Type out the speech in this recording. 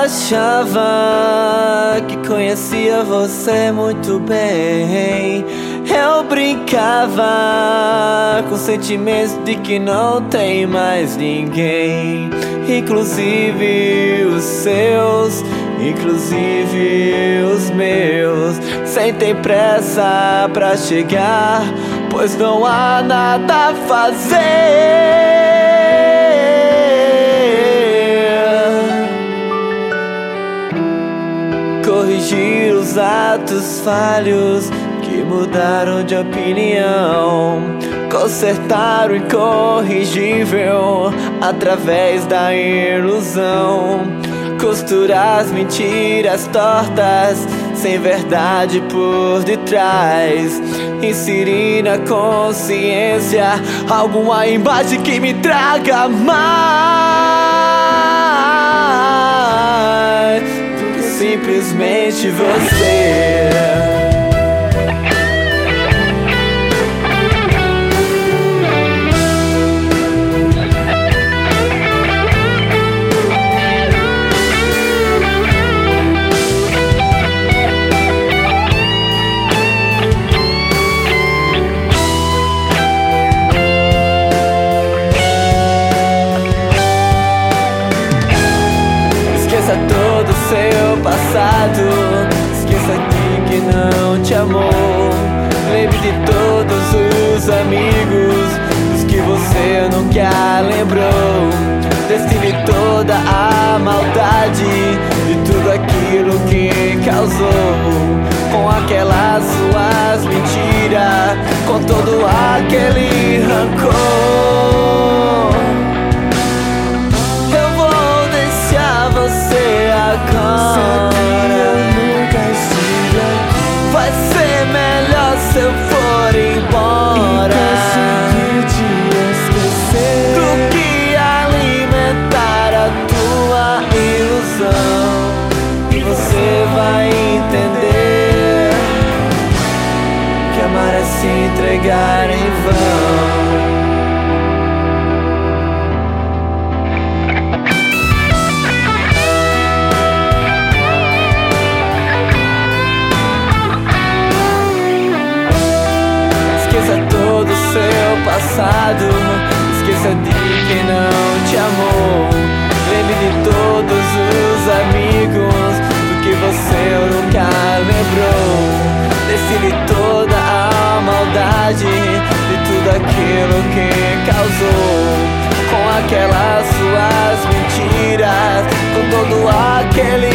achava que conhecia você muito bem. Eu brincava com sentimentos de que não tem mais ninguém, inclusive os seus, inclusive os meus. Sem ter pressa pra chegar, pois não há nada a fazer. Corrigir os atos falhos que mudaram de opinião, consertar o incorrigível através da ilusão, costurar as mentiras tortas sem verdade por detrás, inserir na consciência alguma imagem que me traga mais do que simplesmente você. Esqueça todo o seu passado, esqueça de que não te amou. Lembre de todos os amigos, dos que você nunca lembrou. Destile toda a maldade de tudo aquilo que causou, com aquelas suas mentiras, com todo aquele rancor. Você agora, vai ser melhor se eu for embora do que alimentar a tua ilusão. E você vai entender que amar é se entregar em vão. Passado, esqueça de quem não te amou. Lembre de todos os amigos, do que você nunca lembrou. Destile toda a maldade de tudo aquilo que causou, com aquelas suas mentiras, com todo aquele